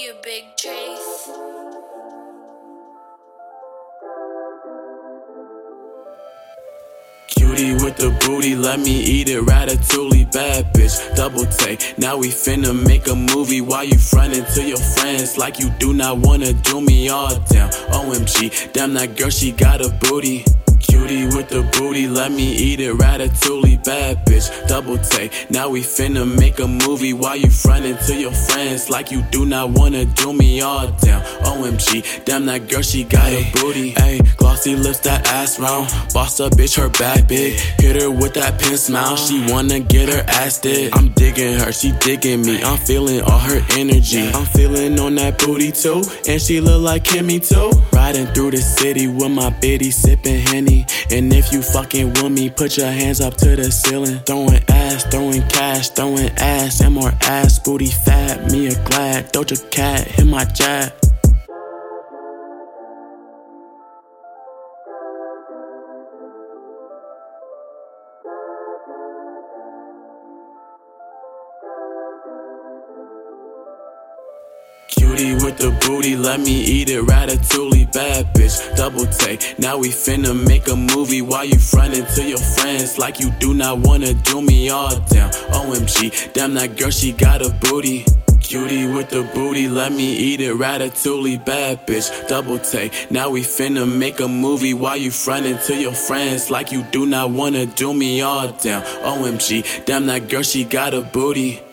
you, Big Trace. Cutie with the booty, let me eat it, ratatouille, bad bitch, double take. Now we finna make a movie while you frontin' to your friends like you do not wanna do me all down. OMG, damn that girl, she got a booty. Cutie with the booty, let me eat it, ratatouille, bad bitch, double take. Now we finna make a movie while you frontin' to your friends like you do not wanna do me all down. OMG, damn that girl, she got a booty. Ayy, glossy lips, that ass round. Boss up, bitch, her back big. Hit her with that pin smile, she wanna get her ass did. I'm digging her, she digging me. I'm feeling all her energy. I'm feeling on that booty too, and she look like Kimmy too. Riding through the city with my biddy, sipping Henny. And if you fucking with me, put your hands up to the ceiling. Throwing ass, throwing cash, throwing ass, and more ass, booty fat. Me a glad, Doja Cat, hit my jab. Cutie with the booty, let me eat it, ratatouille, bad bitch, double take. Now we finna make a movie while you frontin' to your friends like you do not wanna do me all down. OMG, damn that girl, she got a booty. Cutie with the booty, let me eat it, ratatouille, bad bitch, double take. Now we finna make a movie while you frontin' to your friends like you do not wanna do me all down. OMG, damn that girl, she got a booty.